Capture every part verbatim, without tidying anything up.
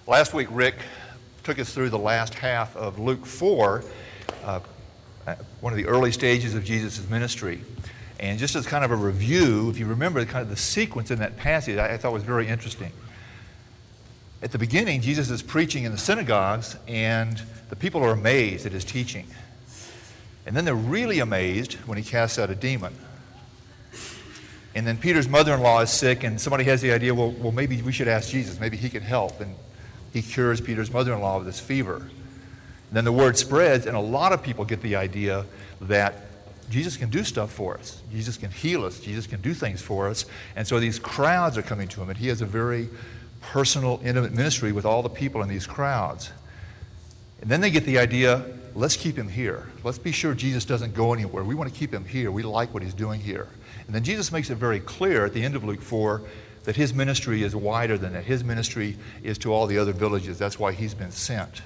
Last week, Rick took us through the last half of Luke four, uh, one of the early stages of Jesus' ministry. And just as kind of a review, if you remember kind of the sequence in that passage, I, I thought was very interesting. At the beginning, Jesus is preaching in the synagogues, and the people are amazed at his teaching. And then they're really amazed when he casts out a demon. And then Peter's mother-in-law is sick, and somebody has the idea, well, well, maybe we should ask Jesus. Maybe he can help. And he cures Peter's mother-in-law of this fever. And then the word spreads, and a lot of people get the idea that Jesus can do stuff for us. Jesus can heal us. Jesus can do things for us. And so these crowds are coming to him, and he has a very personal, intimate ministry with all the people in these crowds. And then they get the idea, let's keep him here. Let's be sure Jesus doesn't go anywhere. We want to keep him here. We like what he's doing here. And then Jesus makes it very clear at the end of Luke four that his ministry is wider than that. His ministry is to all the other villages. That's why he's been sent.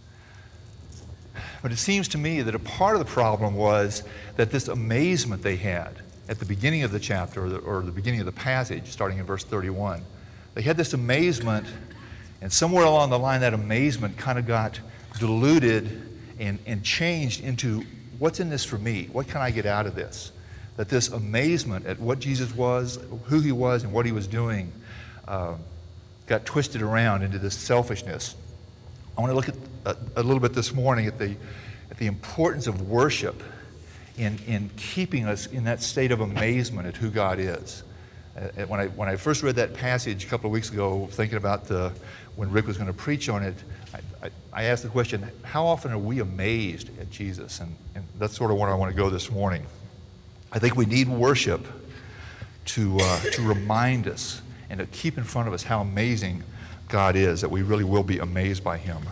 But it seems to me that a part of the problem was that this amazement they had at the beginning of the chapter, or the, or the beginning of the passage, starting in verse thirty-one, they had this amazement, and somewhere along the line that amazement kind of got diluted and, and changed into, what's in this for me? What can I get out of this? That this amazement at what Jesus was, who he was, and what he was doing uh, got twisted around into this selfishness. I want to look at a, a little bit this morning at the at the importance of worship in in keeping us in that state of amazement at who God is. Uh, when I when I first read that passage a couple of weeks ago, thinking about the when Rick was going to preach on it, I, I, I asked the question: how often are we amazed at Jesus? And, and that's sort of where I want to go this morning. I think we need worship to uh, to remind us and to keep in front of us how amazing God is, that we really will be amazed by him.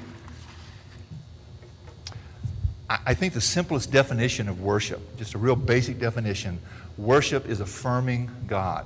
I, I think the simplest definition of worship, just a real basic definition, worship is affirming God.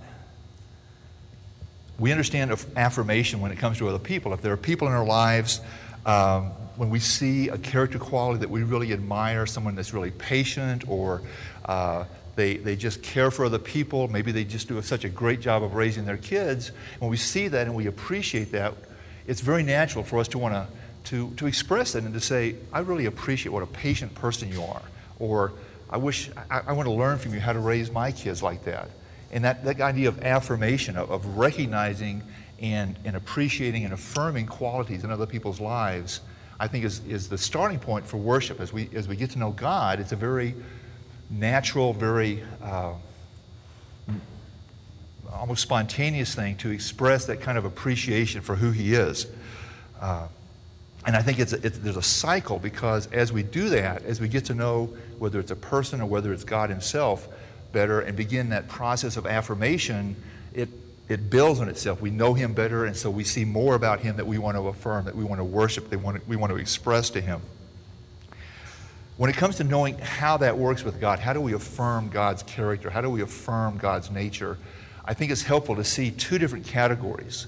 We understand affirmation when it comes to other people. If there are people in our lives, um, when we see a character quality that we really admire, someone that's really patient, or uh, they, they just care for other people, maybe they just do such a great job of raising their kids, when we see that and we appreciate that, it's very natural for us to want to to to express it and to say, I really appreciate what a patient person you are, or I wish, I, I want to learn from you how to raise my kids like that. And that, that idea of affirmation, of, of recognizing and, and appreciating and affirming qualities in other people's lives, I think is, is the starting point for worship. As we as we get to know God, it's a very natural, very uh, almost spontaneous thing to express that kind of appreciation for who he is. Uh, and I think it's, a, it's there's a cycle, because as we do that, as we get to know whether it's a person or whether it's God himself better and begin that process of affirmation, it It builds on itself. We know him better, and so we see more about him that we want to affirm, that we want to worship, that we want to, we want to express to him. When it comes to knowing how that works with God, how do we affirm God's character? How do we affirm God's nature? I think it's helpful to see two different categories.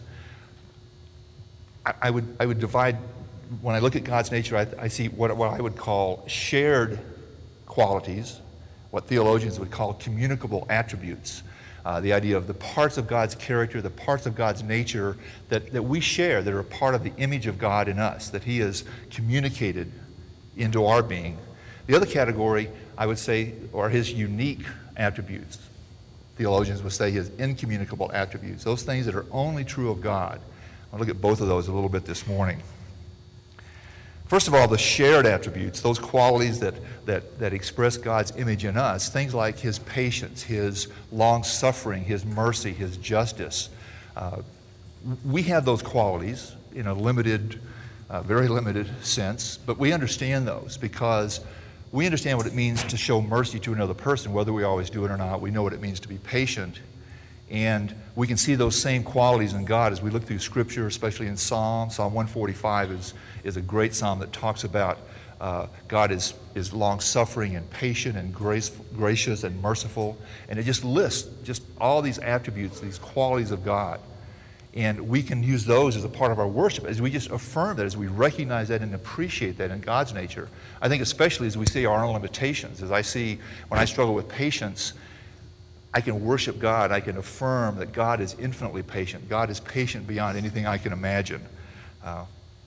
I, I would I would divide, when I look at God's nature, I, I see what, what I would call shared qualities, what theologians would call communicable attributes. Uh, the idea of the parts of God's character, the parts of God's nature that, that we share, that are a part of the image of God in us, that he has communicated into our being. The other category, I would say, are his unique attributes. Theologians would say his incommunicable attributes, those things that are only true of God. I'll look at both of those a little bit this morning. First of all, the shared attributes, those qualities that, that, that express God's image in us, things like his patience, his long-suffering, his mercy, his justice. Uh, we have those qualities in a limited, uh, very limited sense, but we understand those because we understand what it means to show mercy to another person, whether we always do it or not. We know what it means to be patient. And we can see those same qualities in God as we look through Scripture, especially in Psalm. Psalm one forty-five is, is a great psalm that talks about uh, God is, is long-suffering and patient and grace, gracious and merciful. And it just lists just all these attributes, these qualities of God. And we can use those as a part of our worship, as we just affirm that, as we recognize that and appreciate that in God's nature. I think especially as we see our own limitations, as I see when I struggle with patience, I can worship God. I can affirm that God is infinitely patient. God is patient beyond anything I can imagine. Uh,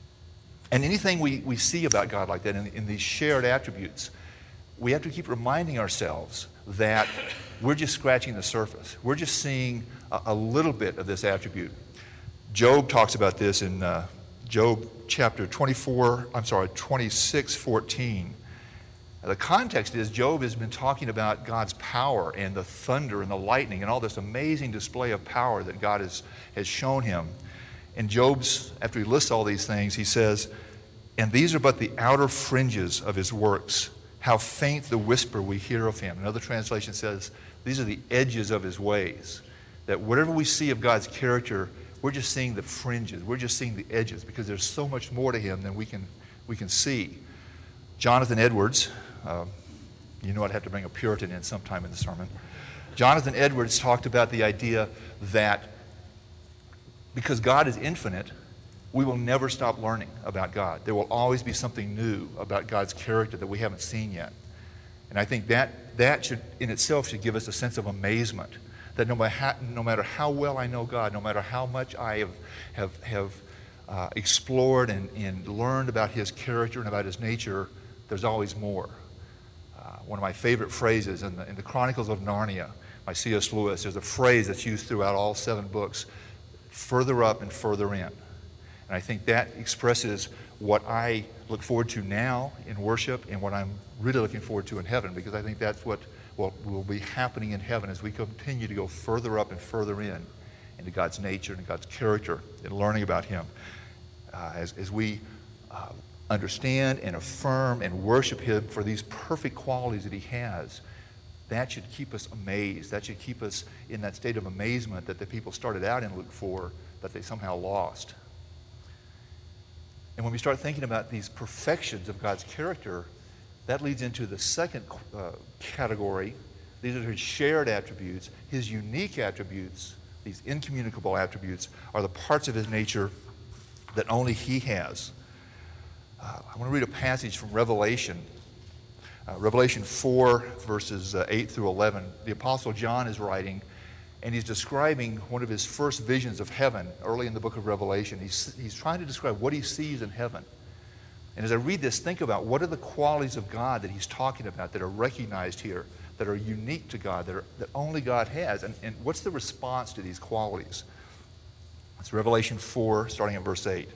and anything we, we see about God like that in, in these shared attributes, we have to keep reminding ourselves that we're just scratching the surface. We're just seeing a, a little bit of this attribute. Job talks about this in uh, Job chapter twenty-four, I'm sorry, twenty-six fourteen. The context is Job has been talking about God's power and the thunder and the lightning and all this amazing display of power that God has, has shown him. And Job's, after he lists all these things, he says, "And these are but the outer fringes of his works. How faint the whisper we hear of him." Another translation says, these are the edges of his ways. That whatever we see of God's character, we're just seeing the fringes. We're just seeing the edges because there's so much more to him than we can, we can see. Jonathan Edwards, uh, you know I'd have to bring a Puritan in sometime in the sermon. Jonathan Edwards talked about the idea that because God is infinite, we will never stop learning about God. There will always be something new about God's character that we haven't seen yet. And I think that, that should, in itself, should give us a sense of amazement. That no matter how, no matter how well I know God, no matter how much I have, have, have uh, explored and, and learned about his character and about his nature, there's always more. Uh, one of my favorite phrases in the, in the Chronicles of Narnia by C S Lewis, there's a phrase that's used throughout all seven books, further up and further in. And I think that expresses what I look forward to now in worship and what I'm really looking forward to in heaven, because I think that's what will, will be happening in heaven as we continue to go further up and further in into God's nature and God's character and learning about him. Uh, as, as we uh, understand and affirm and worship him for these perfect qualities that he has, that should keep us amazed. That should keep us in that state of amazement that the people started out in Luke four, that they somehow lost. And when we start thinking about these perfections of God's character, that leads into the second uh, category. These are his shared attributes. His unique attributes, these incommunicable attributes, are the parts of his nature that only he has. Uh, I want to read a passage from Revelation. Uh, Revelation four, verses uh, eight through eleven. The Apostle John is writing, and he's describing one of his first visions of heaven early in the book of Revelation. He's, he's trying to describe what he sees in heaven. And as I read this, think about what are the qualities of God that he's talking about that are recognized here, that are unique to God, that, are, that only God has, and, and what's the response to these qualities? It's Revelation four, starting at verse eight.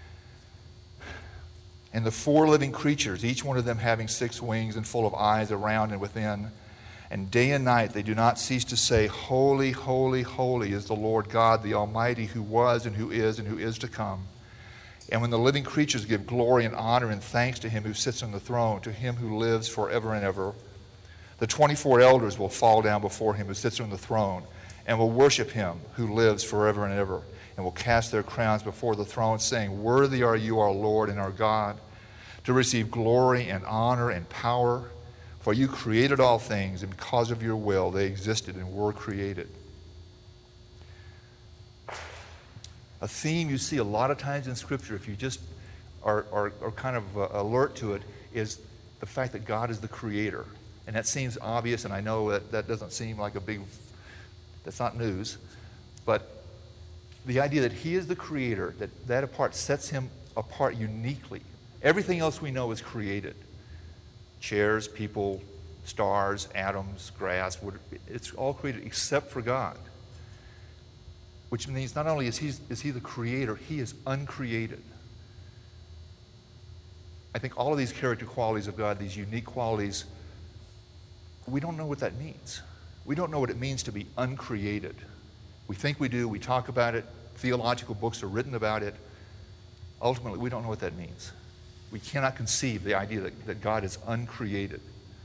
"And the four living creatures, each one of them having six wings and full of eyes around and within, and day and night they do not cease to say, Holy, holy, holy is the Lord God, the Almighty, who was and who is and who is to come. And when the living creatures give glory and honor and thanks to him who sits on the throne, to him who lives forever and ever, the twenty-four elders will fall down before him who sits on the throne and will worship him who lives forever and ever, and will cast their crowns before the throne, saying, Worthy are you, our Lord and our God, to receive glory and honor and power, for you created all things, and because of your will they existed and were created." A theme you see a lot of times in Scripture, if you just are, are, are kind of uh, alert to it, is the fact that God is the creator. And that seems obvious, and I know that that doesn't seem like a big, that's not news, but the idea that he is the creator, that that apart sets him apart uniquely. Everything else we know is created. Chairs, people, stars, atoms, grass, wood, it's all created except for God. Which means not only is he, is he the creator, he is uncreated. I think all of these character qualities of God, these unique qualities, we don't know what that means. We don't know what it means to be uncreated. We think we do, we talk about it, theological books are written about it. Ultimately, we don't know what that means. We cannot conceive the idea that, that God is uncreated.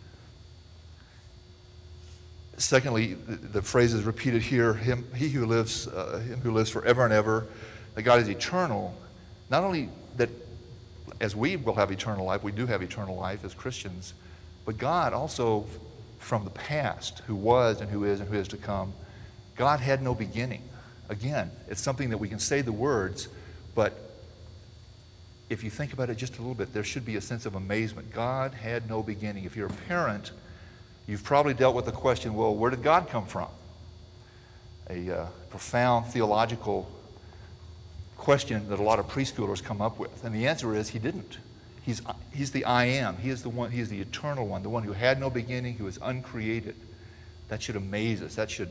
Secondly, the, the phrase is repeated here, him, he who lives, uh, him who lives forever and ever, that God is eternal. Not only that as we will have eternal life, we do have eternal life as Christians, but God also from the past, who was and who is and who is to come, God had no beginning. Again, it's something that we can say the words, but if you think about it just a little bit, there should be a sense of amazement. God had no beginning. If you're a parent, you've probably dealt with the question, well, where did God come from? A uh, profound theological question that a lot of preschoolers come up with. And the answer is he didn't. He's, he's the I am. He is the one, he is the eternal one, the one who had no beginning, who is uncreated. That should amaze us. That should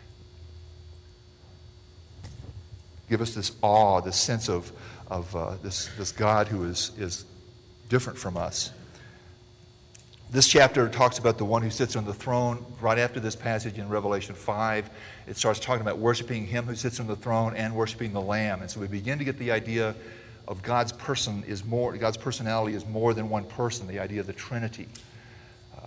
give us this awe, this sense of, of uh, this, this God who is, is different from us. This chapter talks about the one who sits on the throne. Right after this passage in Revelation five, it starts talking about worshiping him who sits on the throne and worshiping the Lamb. And so we begin to get the idea of God's person is more, God's personality is more than one person, the idea of the Trinity. Uh,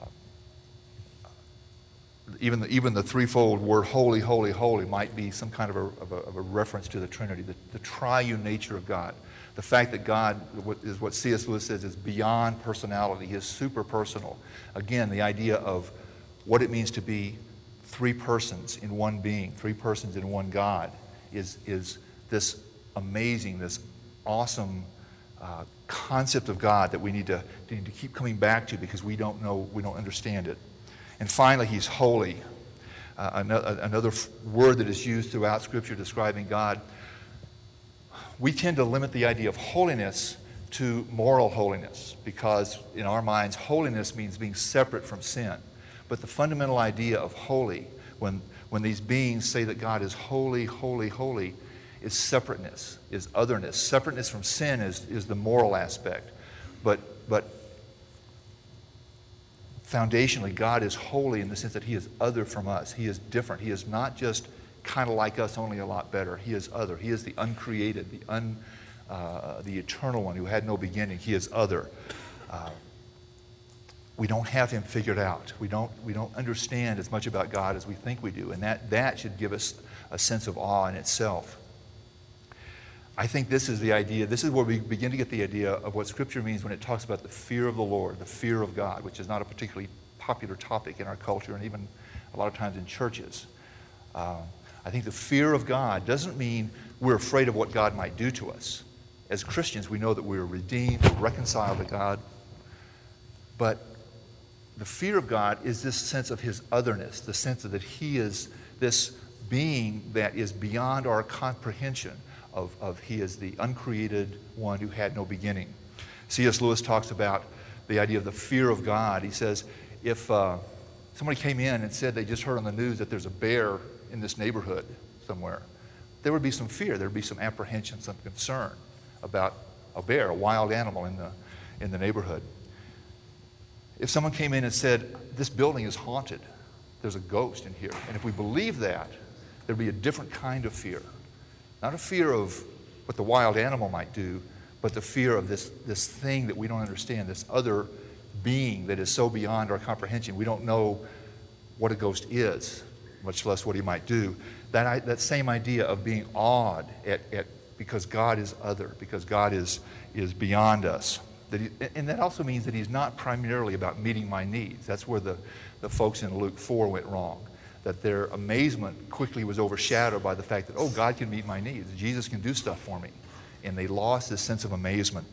even, the, even the threefold word holy, holy, holy might be some kind of a, of a, of a reference to the Trinity, the, the triune nature of God. The fact that God is what C S Lewis says is beyond personality. He is super personal. Again, the idea of what it means to be three persons in one being, three persons in one God, is, is this amazing, this awesome uh, concept of God that we need to, need to keep coming back to because we don't know, we don't understand it. And finally, he's holy. Uh, another, another f- word that is used throughout Scripture describing God. We tend to limit the idea of holiness to moral holiness because in our minds, holiness means being separate from sin. But the fundamental idea of holy, when, when these beings say that God is holy, holy, holy, is separateness, is otherness. Separateness from sin is, is the moral aspect. But, but foundationally, God is holy in the sense that he is other from us. He is different. He is not just kind of like us, only a lot better. He is other. He is the uncreated, the un, uh, the eternal one who had no beginning. He is other. Uh, we don't have him figured out. We don't, we don't understand as much about God as we think we do, and that, that should give us a sense of awe in itself. I think this is the idea, this is where we begin to get the idea of what Scripture means when it talks about the fear of the Lord, the fear of God, which is not a particularly popular topic in our culture and even a lot of times in churches. Uh, I think the fear of God doesn't mean we're afraid of what God might do to us. As Christians, we know that we're redeemed, we're reconciled to God. But the fear of God is this sense of his otherness, the sense that he is this being that is beyond our comprehension of, of he is the uncreated one who had no beginning. C S Lewis talks about the idea of the fear of God. He says, if uh, somebody came in and said they just heard on the news that there's a bear in this neighborhood somewhere, there would be some fear, there would be some apprehension, some concern about a bear, a wild animal in the, in the neighborhood. If someone came in and said, this building is haunted, there's a ghost in here, and if we believe that, there'd be a different kind of fear. Not a fear of what the wild animal might do, but the fear of this, this thing that we don't understand, this other being that is so beyond our comprehension. We don't know what a ghost is, much less what he might do. That, that same idea of being awed at, at because God is other, because God is, is beyond us. That he, and that also means that he's not primarily about meeting my needs. That's where the, the folks in Luke four went wrong. That their amazement quickly was overshadowed by the fact that, oh, God can meet my needs. Jesus can do stuff for me. And they lost this sense of amazement.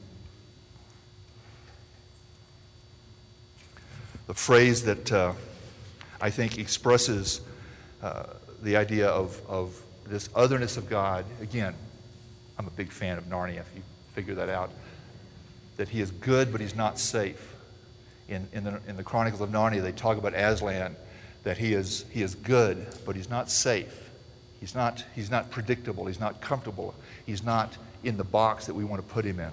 The phrase that uh, I think expresses uh, the idea of, of this otherness of God, again, I'm a big fan of Narnia, if you figure that out, that he is good, but he's not safe. In, in, the, in the Chronicles of Narnia, they talk about Aslan, that he is, he is good, but he's not safe. He's not, he's not predictable. He's not comfortable. He's not in the box that we want to put him in.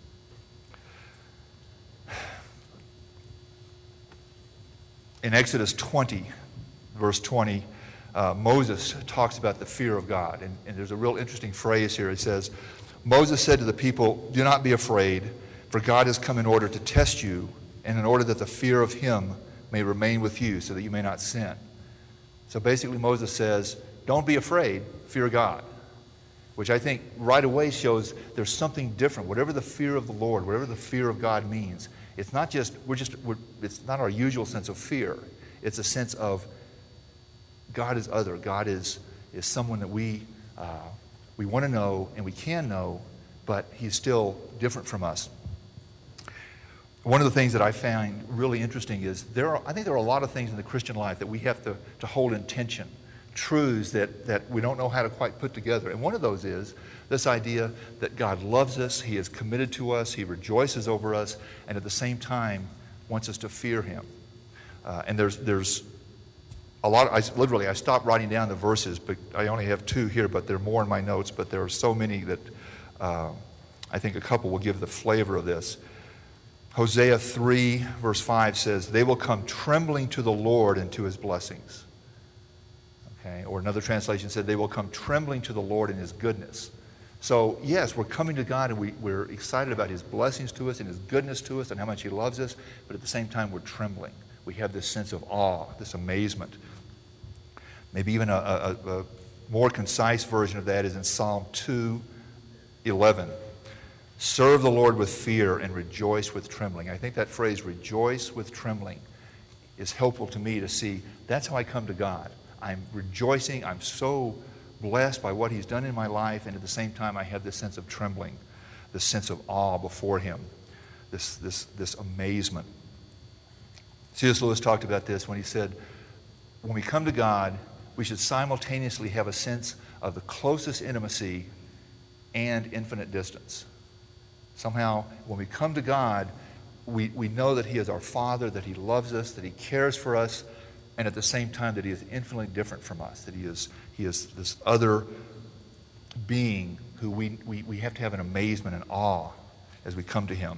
In Exodus twenty, verse twenty, uh, Moses talks about the fear of God. And, and there's a real interesting phrase here. It says, Moses said to the people, do not be afraid, for God has come in order to test you, and in order that the fear of him may remain with you, so that you may not sin. So basically Moses says, don't be afraid, fear God. Which I think right away shows there's something different. Whatever the fear of the Lord, whatever the fear of God means, it's not just, we're just, we're, it's not our usual sense of fear. It's a sense of God is other. God is, is someone that we, uh, we want to know and we can know, but he's still different from us. One of the things that I find really interesting is there are, I think there are a lot of things in the Christian life that we have to, to hold in tension truths that, that we don't know how to quite put together. And one of those is this idea that God loves us, He is committed to us, He rejoices over us, and at the same time wants us to fear Him. Uh, and there's there's a lot, of, I, literally, I stopped writing down the verses, but I only have two here, but there are more in my notes, but there are so many that uh, I think a couple will give the flavor of this. Hosea three, verse five says, "They will come trembling to the Lord and to His blessings." Okay, or another translation said, "They will come trembling to the Lord and His goodness." So, yes, we're coming to God and we, we're excited about His blessings to us and His goodness to us and how much He loves us, but at the same time, we're trembling. We have this sense of awe, this amazement. Maybe even a, a, a more concise version of that is in Psalm two eleven. "Serve the Lord with fear and rejoice with trembling." I think that phrase, "rejoice with trembling," is helpful to me to see that's how I come to God. I'm rejoicing. I'm so blessed by what He's done in my life, and at the same time I have this sense of trembling, this sense of awe before Him, this, this, this amazement. C S Lewis talked about this when he said, when we come to God, we should simultaneously have a sense of the closest intimacy and infinite distance. Somehow, when we come to God, we, we know that He is our Father, that He loves us, that He cares for us, and at the same time that He is infinitely different from us, that He is, he is this other being who we, we, we have to have an amazement and awe as we come to Him.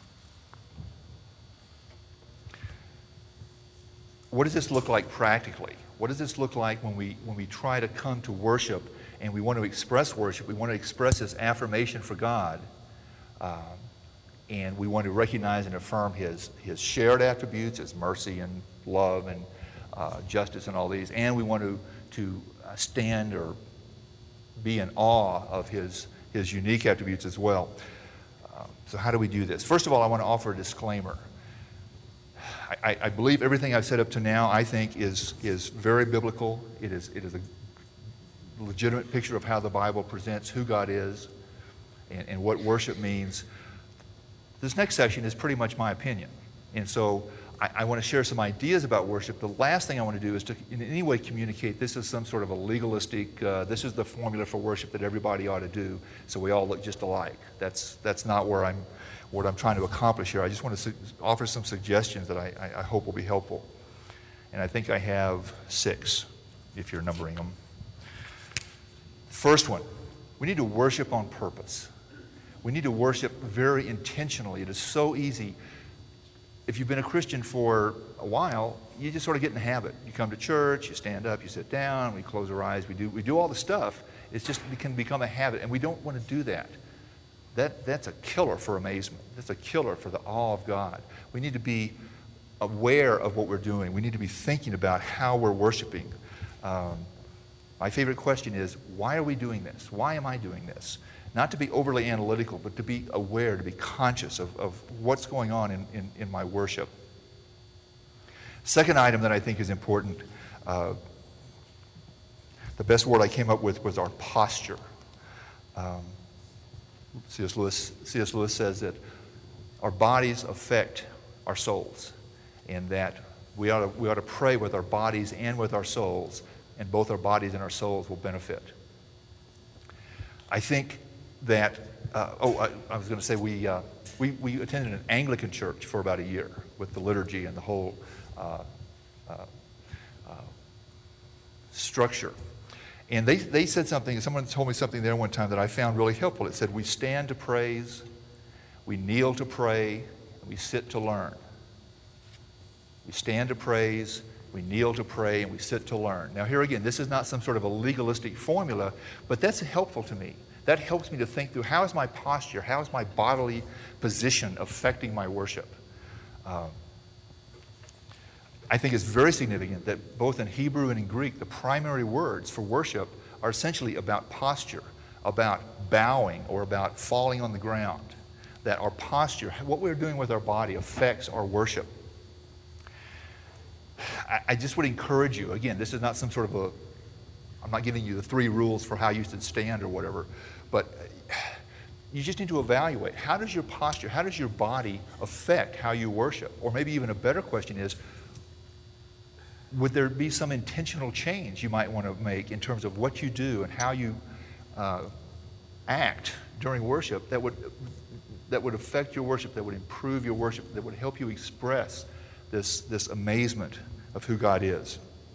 What does this look like practically? What does this look like when we, when we try to come to worship and we want to express worship? We want to express this affirmation for God, um, and we want to recognize and affirm His, his shared attributes, His mercy and love and uh, justice and all these, and we want to, to uh, stand or be in awe of His, his unique attributes as well. Um, so how do we do this? First of all, I want to offer a disclaimer. I, I believe everything I've said up to now, I think, is, is very biblical. It is, it is a legitimate picture of how the Bible presents who God is and, and what worship means. This next section is pretty much my opinion. And so I, I want to share some ideas about worship. The last thing I want to do is to in any way communicate this is some sort of a legalistic, uh, this is the formula for worship that everybody ought to do, so we all look just alike. That's, that's not where I'm what I'm trying to accomplish here. I just want to su- offer some suggestions that I, I, I hope will be helpful. And I think I have six, if you're numbering them. First one, we need to worship on purpose. We need to worship very intentionally. It is so easy. If you've been a Christian for a while, you just sort of get in the habit. You come to church, you stand up, you sit down, we close our eyes, we do, we do all the stuff. It's just, it can become a habit, and we don't want to do that. That, that's a killer for amazement. That's a killer for the awe of God. We need to be aware of what we're doing. We need to be thinking about how we're worshiping. Um, my favorite question is, why are we doing this? Why am I doing this? Not to be overly analytical, but to be aware, to be conscious of, of what's going on in, in, in my worship. Second item that I think is important, uh, the best word I came up with was our posture. Um, C S Lewis, C S Lewis says that our bodies affect our souls, and that we ought to, we ought to pray with our bodies and with our souls, and both our bodies and our souls will benefit. I think that, uh, oh, I, I was going to say we, uh, we, we attended an Anglican church for about a year with the liturgy and the whole uh, uh, uh, structure. And they, they said something, someone told me something there one time that I found really helpful. It said, we stand to praise, we kneel to pray, and we sit to learn. We stand to praise, we kneel to pray, and we sit to learn. Now here again, this is not some sort of a legalistic formula, but that's helpful to me. That helps me to think through, how is my posture, how is my bodily position affecting my worship? Um, I think it's very significant that both in Hebrew and in Greek, the primary words for worship are essentially about posture, about bowing or about falling on the ground. That our posture, what we're doing with our body, affects our worship. I, I just would encourage you, again, this is not some sort of a, I'm not giving you the three rules for how you should stand or whatever, but you just need to evaluate, how does your posture, how does your body affect how you worship? Or maybe even a better question is, would there be some intentional change you might want to make in terms of what you do and how you uh, act during worship that would that would affect your worship, that would improve your worship, that would help you express this, this amazement of who God is?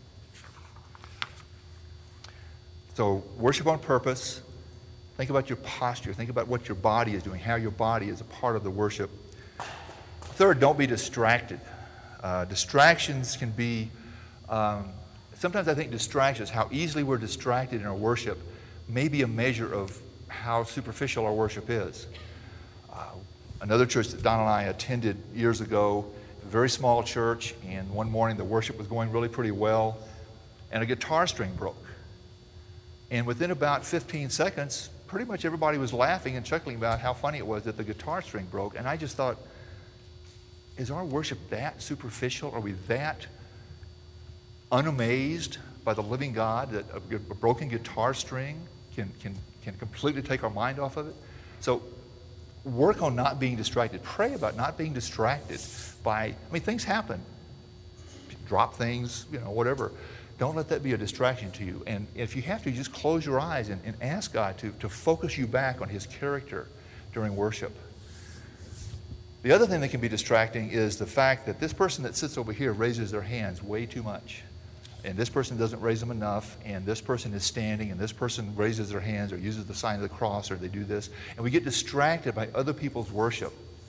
So worship on purpose. Think about your posture. Think about what your body is doing, how your body is a part of the worship. Third, don't be distracted. Uh, distractions can be, um, sometimes I think distractions, how easily we're distracted in our worship, may be a measure of how superficial our worship is. Uh, another church that Don and I attended years ago, a very small church, and one morning the worship was going really pretty well, and a guitar string broke. And within about fifteen seconds, pretty much everybody was laughing and chuckling about how funny it was that the guitar string broke. And I just thought, is our worship that superficial? Are we that unamazed by the living God that a, a broken guitar string can, can, can completely take our mind off of it? So work on not being distracted. Pray about not being distracted by, I mean, things happen. Drop things, you know, whatever. Don't let that be a distraction to you. And if you have to, just close your eyes and, and ask God to, to focus you back on His character during worship. The other thing that can be distracting is the fact that this person that sits over here raises their hands way too much. And this person doesn't raise them enough, and this person is standing, and this person raises their hands or uses the sign of the cross, or they do this. And we get distracted by other people's worship.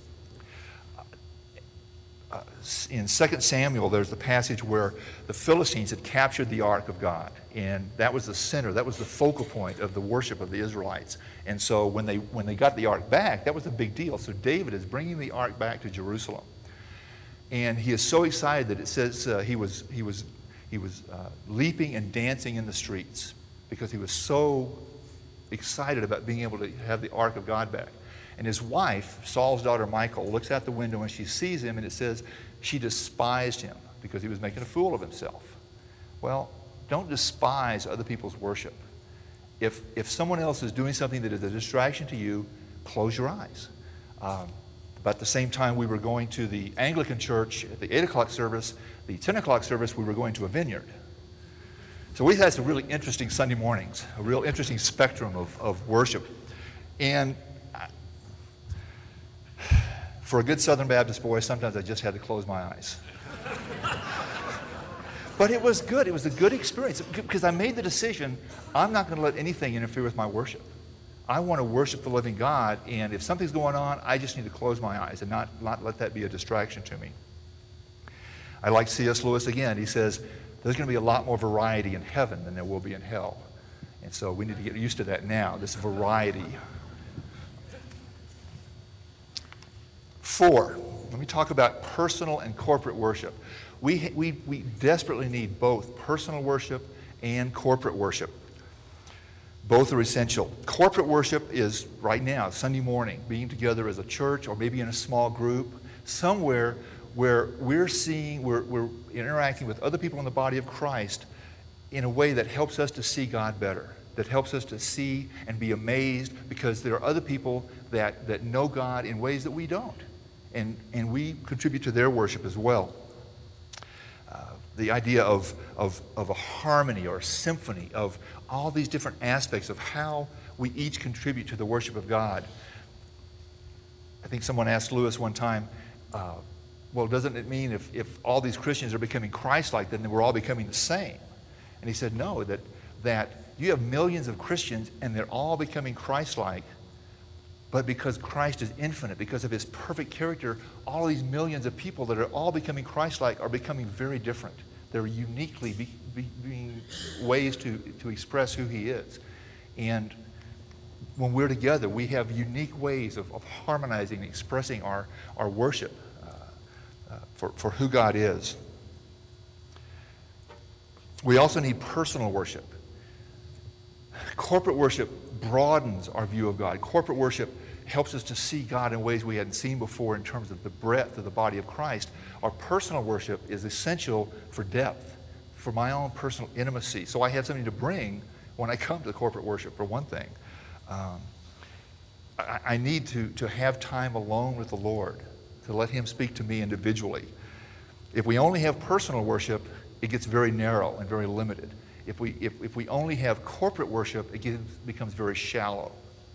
Uh, in Second Samuel, there's the passage where the Philistines had captured the Ark of God, and that was the center, that was the focal point of the worship of the Israelites. And so when they when they got the Ark back, that was a big deal. So David is bringing the Ark back to Jerusalem, and he is so excited that it says uh, he was he was he was uh, leaping and dancing in the streets because he was so excited about being able to have the Ark of God back. And his wife, Saul's daughter Michal, looks out the window and she sees him, and it says she despised him because he was making a fool of himself. Well, don't despise other people's worship. If, if someone else is doing something that is a distraction to you, close your eyes. Um, about the same time we were going to the Anglican church at the eight o'clock service, the ten o'clock service, we were going to a vineyard. So we had some really interesting Sunday mornings, a real interesting spectrum of, of worship. And for a good Southern Baptist boy, sometimes I just had to close my eyes. But it was good. It was a good experience because I made the decision, I'm not going to let anything interfere with my worship. I want to worship the living God, and if something's going on, I just need to close my eyes and not, not let that be a distraction to me. I like C S Lewis again. He says, there's going to be a lot more variety in heaven than there will be in hell. And so we need to get used to that now, this variety. Four, let me talk about personal and corporate worship. We, we, we desperately need both personal worship and corporate worship. Both are essential. Corporate worship is right now, Sunday morning, being together as a church or maybe in a small group, somewhere where we're seeing, we're, we're interacting with other people in the body of Christ in a way that helps us to see God better, that helps us to see and be amazed because there are other people that, that know God in ways that we don't. And, and we contribute to their worship as well. Uh, the idea of, of, of a harmony or a symphony of all these different aspects of how we each contribute to the worship of God. I think someone asked Lewis one time, uh, well, doesn't it mean if, if all these Christians are becoming Christ-like, then we're all becoming the same? And he said, no, that, that you have millions of Christians and they're all becoming Christ-like. But because Christ is infinite, because of His perfect character, all these millions of people that are all becoming Christ-like are becoming very different. They're uniquely be, be, being ways to, to express who He is. And when we're together, we have unique ways of, of harmonizing and expressing our, our worship uh, uh, for, for who God is. We also need personal worship. Corporate worship broadens our view of God. Corporate worship helps us to see God in ways we hadn't seen before in terms of the breadth of the body of Christ. Our personal worship is essential for depth, for my own personal intimacy. So I have something to bring when I come to the corporate worship, for one thing. Um, I, I need to, to have time alone with the Lord, to let Him speak to me individually. If we only have personal worship, it gets very narrow and very limited. If we, if, if we only have corporate worship, it gets, becomes very shallow.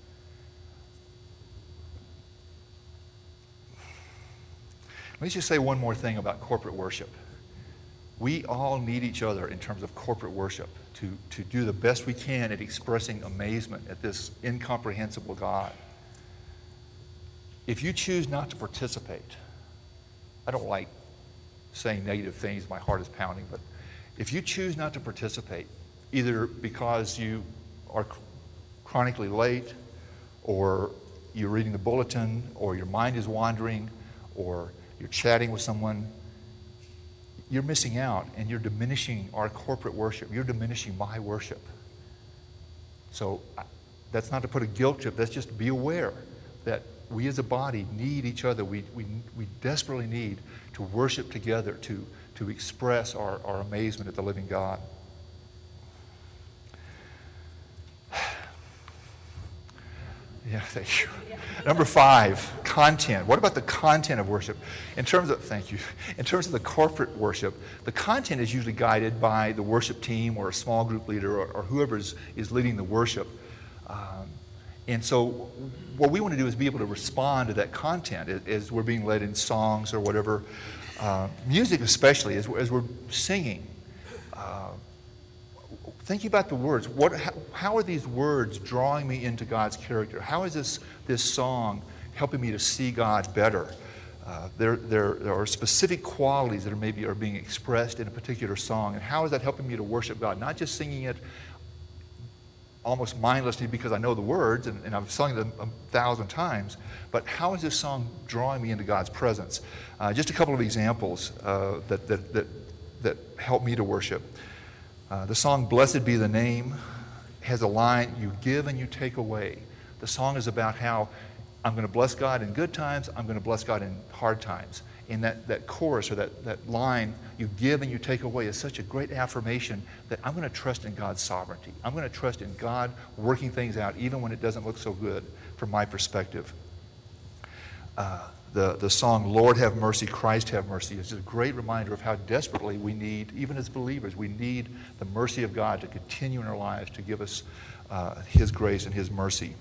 Let me just say one more thing about corporate worship. We all need each other in terms of corporate worship to, to do the best we can at expressing amazement at this incomprehensible God. If you choose not to participate, I don't like saying negative things, my heart is pounding, but if you choose not to participate, either because you are chronically late, or you're reading the bulletin, or your mind is wandering, or you're chatting with someone, you're missing out and you're diminishing our corporate worship. You're diminishing my worship. So that's not to put a guilt trip, that's just to be aware that we as a body need each other. We, we, we desperately need to worship together, to, to express our, our amazement at the living God. Yeah, thank you. Number five, content. What about the content of worship? In terms of, thank you, in terms of the corporate worship, the content is usually guided by the worship team or a small group leader or, or whoever is, is leading the worship. Um, and so what we want to do is be able to respond to that content as, as we're being led in songs or whatever. Uh, music especially, as, as we're singing. Uh, Thinking about the words, what, how, how are these words drawing me into God's character? How is this, this song helping me to see God better? Uh, there, there, there are specific qualities that are maybe are being expressed in a particular song, and how is that helping me to worship God? Not just singing it almost mindlessly because I know the words and, and I've sung them a thousand times, but how is this song drawing me into God's presence? Uh, just a couple of examples uh, that, that, that, that help me to worship. Uh, the song Blessed Be the Name has a line, you give and you take away. The song is about how I'm going to bless God in good times, I'm going to bless God in hard times. And that, that chorus or that, that line, you give and you take away, is such a great affirmation that I'm going to trust in God's sovereignty. I'm going to trust in God working things out even when it doesn't look so good from my perspective. Uh, The, the song, Lord Have Mercy, Christ Have Mercy, is just a great reminder of how desperately we need, even as believers, we need the mercy of God to continue in our lives, to give us uh, His grace and His mercy.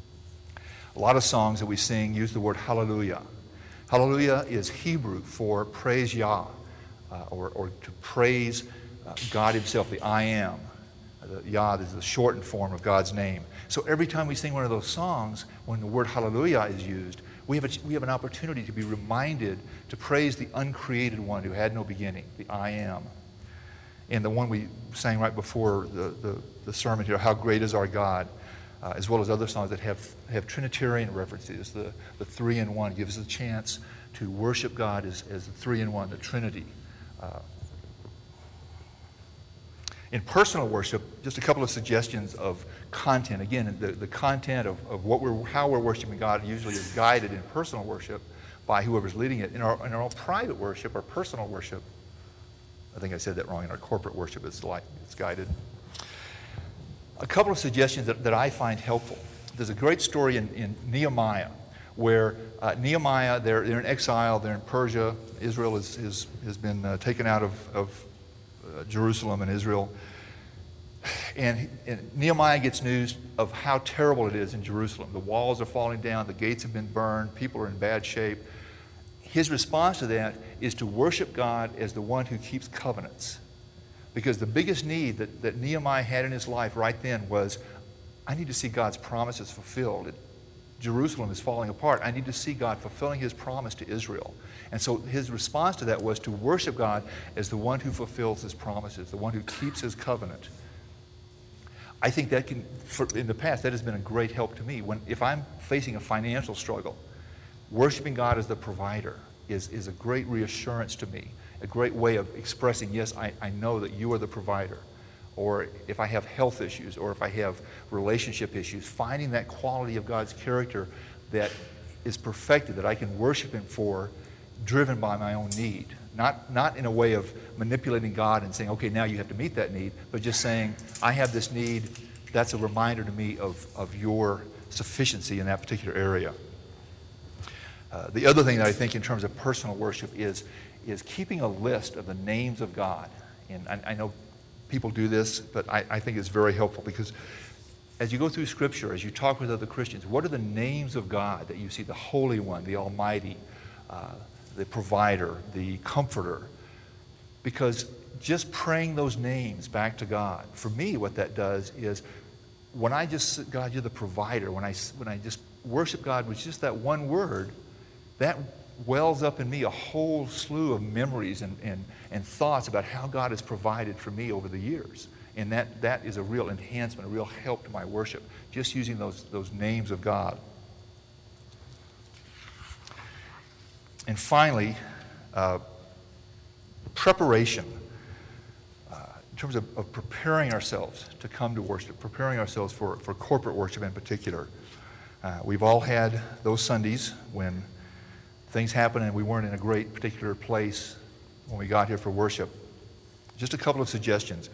A lot of songs that we sing use the word hallelujah. Hallelujah is Hebrew for praise Yah, uh, or, or to praise uh, God Himself, the I am. The Yah is the shortened form of God's name. So every time we sing one of those songs, when the word hallelujah is used, We have, a, we have an opportunity to be reminded to praise the uncreated one who had no beginning, the I am. And the one we sang right before the, the, the sermon here, How Great Is Our God, uh, as well as other songs that have, have Trinitarian references. The, the three in one gives us a chance to worship God as, as the three in one, the Trinity. Uh, In personal worship, just a couple of suggestions of content. Again, the, the content of, of what we're, how we're worshiping God usually is guided in personal worship by whoever's leading it. In our, in our private worship, our personal worship, I think I said that wrong, in our corporate worship, it's, like, it's guided. A couple of suggestions that, that I find helpful. There's a great story in, in Nehemiah where uh, Nehemiah, they're, they're in exile, they're in Persia. Israel is, is, has been uh, taken out of, of Uh, Jerusalem and Israel. And, and Nehemiah gets news of how terrible it is in Jerusalem. The walls are falling down, the gates have been burned, people are in bad shape. His response to that is to worship God as the one who keeps covenants. Because the biggest need that, that Nehemiah had in his life right then was, I need to see God's promises fulfilled. It, Jerusalem is falling apart. I need to see God fulfilling His promise to Israel. And so his response to that was to worship God as the one who fulfills His promises, the one who keeps His covenant. I think that can, for, in the past, that has been a great help to me. When, if I'm facing a financial struggle, worshiping God as the provider is, is a great reassurance to me, a great way of expressing, yes, I, I know that you are the provider. Or if I have health issues, or if I have relationship issues, finding that quality of God's character that is perfected, that I can worship Him for, driven by my own need. Not, not in a way of manipulating God and saying, okay, now you have to meet that need, but just saying, I have this need. That's a reminder to me of, of your sufficiency in that particular area. Uh, the other thing that I think in terms of personal worship is, is keeping a list of the names of God And I, I know people do this, but I, I think it's very helpful because as you go through Scripture, as you talk with other Christians, what are the names of God that you see? The Holy One, the Almighty, uh, the Provider, the Comforter. Because just praying those names back to God, for me what that does is when I just, God, you're the Provider, when I, when I just worship God with just that one word, that wells up in me a whole slew of memories and, and, and thoughts about how God has provided for me over the years. And that, that is a real enhancement, a real help to my worship, just using those, those names of God. And finally, uh, preparation. Uh, in terms of, of preparing ourselves to come to worship, preparing ourselves for, for corporate worship in particular. Uh, we've all had those Sundays when things happen and we weren't in a great particular place when we got here for worship. Just a couple of suggestions.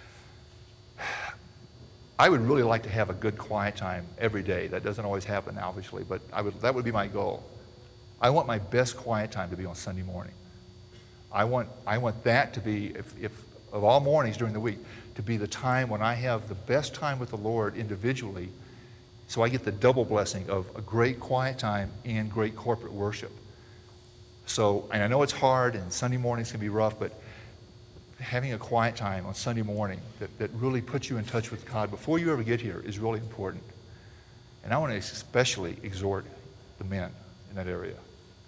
I would really like to have a good quiet time every day. That doesn't always happen, obviously, but I would, that would be my goal. I want my best quiet time to be on Sunday morning. I want, I want that to be, if, if of all mornings during the week, to be the time when I have the best time with the Lord individually, so I get the double blessing of a great quiet time and great corporate worship. So, and I know it's hard and Sunday mornings can be rough, but having a quiet time on Sunday morning that, that really puts you in touch with God before you ever get here is really important. And I want to especially exhort the men in that area.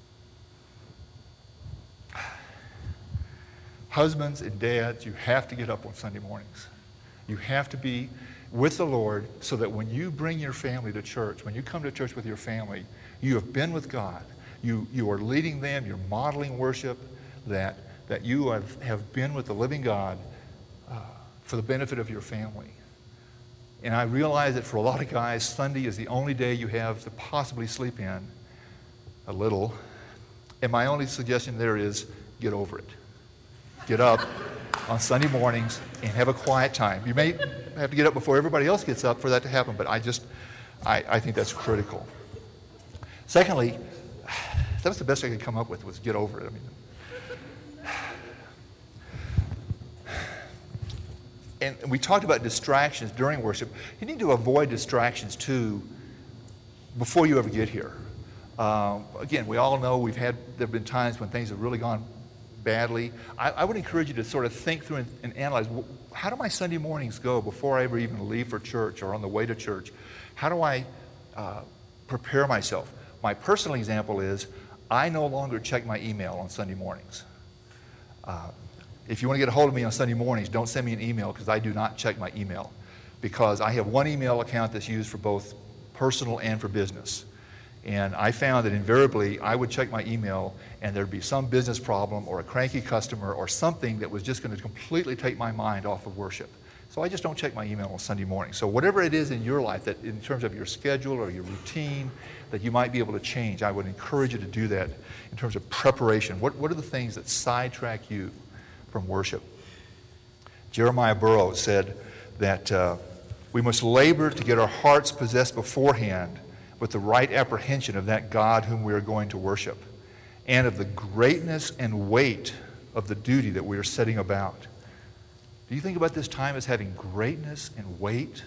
Husbands and dads, you have to get up on Sunday mornings. You have to be with the Lord so that when you bring your family to church, when you come to church with your family, you have been with God. You, you are leading them, you're modeling worship, that that you have, have been with the living God uh, for the benefit of your family. And I realize that for a lot of guys, Sunday is the only day you have to possibly sleep in a little. And my only suggestion there is get over it. Get up on Sunday mornings and have a quiet time. You may have to get up before everybody else gets up for that to happen, but I just, I, I think that's critical. Secondly, that was the best I could come up with, was get over it. I mean, and we talked about distractions during worship. You need to avoid distractions too before you ever get here. Um, again, we all know we've had, there have been times when things have really gone badly. I, I would encourage you to sort of think through and, and analyze, how do my Sunday mornings go before I ever even leave for church or on the way to church? How do I uh, prepare myself? My personal example is I no longer check my email on Sunday mornings. Uh, If you want to get a hold of me on Sunday mornings, don't send me an email because I do not check my email, because I have one email account that's used for both personal and for business. And I found that invariably I would check my email and there'd be some business problem or a cranky customer or something that was just going to completely take my mind off of worship. So I just don't check my email on Sunday morning. So whatever it is in your life that in terms of your schedule or your routine that you might be able to change, I would encourage you to do that in terms of preparation. What, what are the things that sidetrack you from worship? Jeremiah Burroughs said that uh, we must labor to get our hearts possessed beforehand with the right apprehension of that God whom we are going to worship, and of the greatness and weight of the duty that we are setting about. Do you think about this time as having greatness and weight?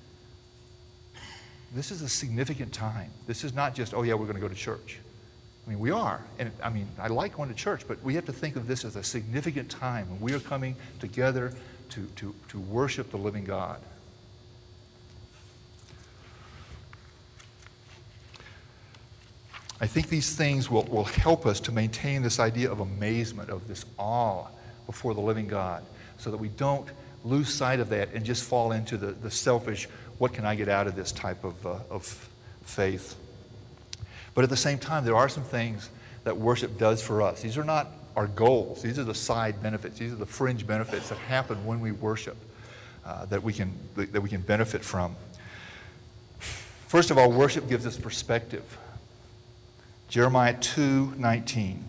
This is a significant time. This is not just, oh yeah, we're going to go to church. I mean, we are. And I mean, I like going to church, but we have to think of this as a significant time when we are coming together to, to, to worship the living God. I think these things will, will help us to maintain this idea of amazement, of this awe before the living God, so that we don't lose sight of that and just fall into the, the selfish, what can I get out of this type of, uh, of faith. But at the same time, there are some things that worship does for us. These are not our goals. These are the side benefits. These are the fringe benefits that happen when we worship uh, that we can, that we can benefit from. First of all, worship gives us perspective. Jeremiah two nineteen.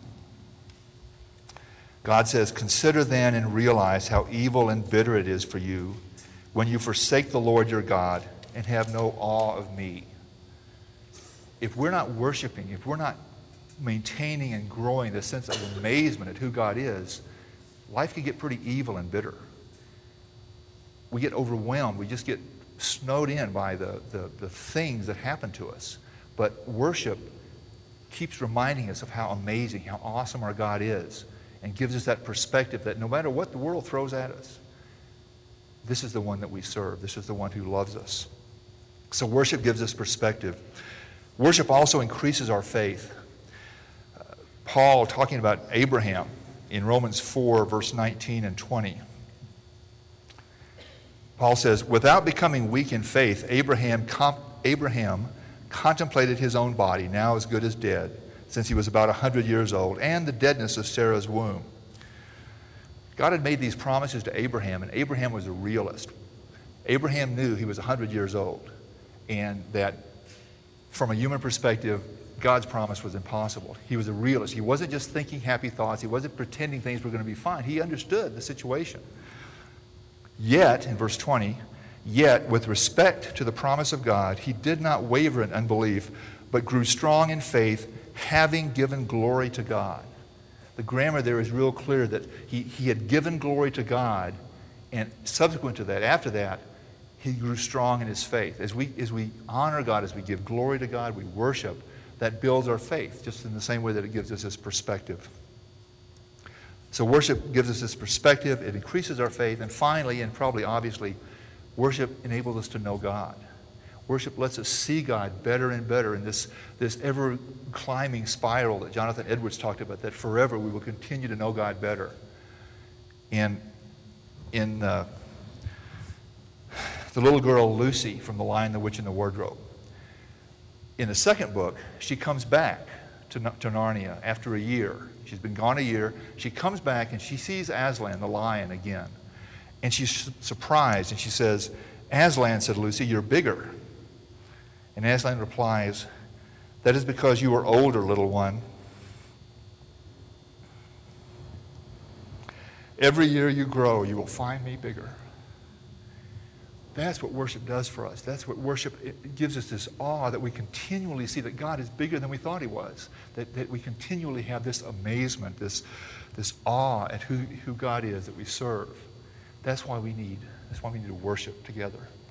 God says, "Consider then and realize how evil and bitter it is for you when you forsake the Lord your God and have no awe of me." If we're not worshiping, if we're not maintaining and growing the sense of amazement at who God is, life can get pretty evil and bitter. We get overwhelmed. We just get snowed in by the, the, the things that happen to us. But worship keeps reminding us of how amazing, how awesome our God is, and gives us that perspective that no matter what the world throws at us, this is the one that we serve. This is the one who loves us. So worship gives us perspective. Worship also increases our faith. Uh, Paul, talking about Abraham in Romans four, verse nineteen and twenty. Paul says, without becoming weak in faith, Abraham, comp- Abraham contemplated his own body, now as good as dead, since he was about one hundred years old, and the deadness of Sarah's womb. God had made these promises to Abraham, and Abraham was a realist. Abraham knew he was one hundred years old, and that from a human perspective, God's promise was impossible. He was a realist. He wasn't just thinking happy thoughts. He wasn't pretending things were going to be fine. He understood the situation. Yet, in verse twenty, yet with respect to the promise of God, he did not waver in unbelief, but grew strong in faith, having given glory to God. The grammar there is real clear that he, he had given glory to God, and subsequent to that, after that, he grew strong in his faith. As we, as we honor God, as we give glory to God, we worship, that builds our faith, just in the same way that it gives us this perspective. So worship gives us this perspective, it increases our faith, and finally, and probably obviously, worship enables us to know God. Worship lets us see God better and better in this, this ever-climbing spiral that Jonathan Edwards talked about, that forever we will continue to know God better. And in uh, the little girl Lucy from The Lion, the Witch, and the Wardrobe, in the second book, she comes back to, to Narnia after a year. She's been gone a year. She comes back and she sees Aslan, the lion, again. And she's surprised, and she says, Aslan, said Lucy, you're bigger. And Aslan replies, that is because you are older, little one. Every year you grow, you will find me bigger. That's what worship does for us. That's what worship, it gives us this awe that we continually see that God is bigger than we thought he was. That, that we continually have this amazement, this, this awe at who, who God is that we serve. That's why we need, that's why we need to worship together.